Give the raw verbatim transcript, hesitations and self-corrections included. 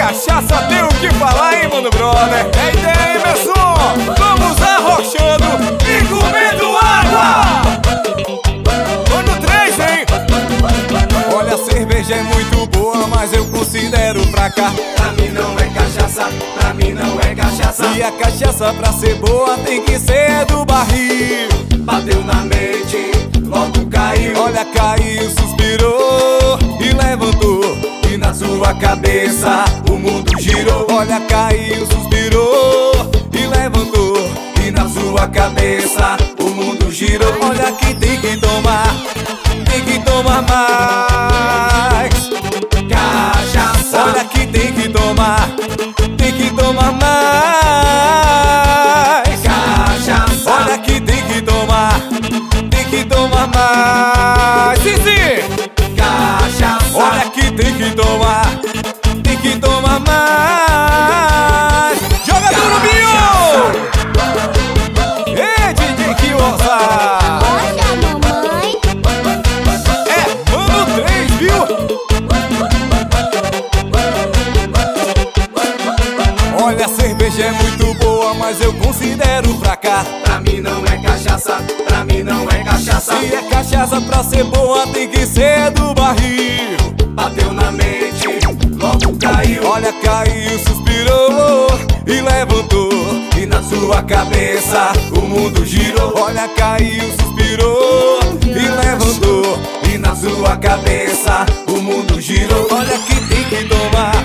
cachaça tem o que falar, hein, mano, brother? É ideia, hein, pessoal? Vamos arrochando e comendo água! Mano três, hein? Olha, a cerveja é muito boa, mas eu considero fraca. Pra mim não é cachaça, pra mim não é cachaça. E a cachaça pra ser boa tem que ser do barril. Bateu na mente, logo caiu. Olha, caiu, suspirou e levantou. E na sua cabeça o mundo girou. Olha, caiu, suspirou e levantou. E na sua cabeça o mundo girou. Olha que tem que tomar, tem que tomar mais cachaça. Olha que tem que tomar, tem que tomar mais cachaça. Olha que tem que tomar, tem que tomar mais. Sim, sim. Cachaça. Olha que tem que tomar, tem que tomar mais. Joga tudo, Binho! Ei, D J que ouça! Olha, mamãe. É, mano três, viu? Olha, a cerveja é muito boa, mas eu considero fraca. Pra mim não é cachaça, pra mim não é cachaça. Se é cachaça pra ser boa, tem que ser do barril. Bateu na mente, logo caiu. Olha, caiu, suspirou e levantou. E na sua cabeça o mundo girou. Olha, caiu, suspirou e levantou. E na sua cabeça o mundo girou. Olha que tem que tomar,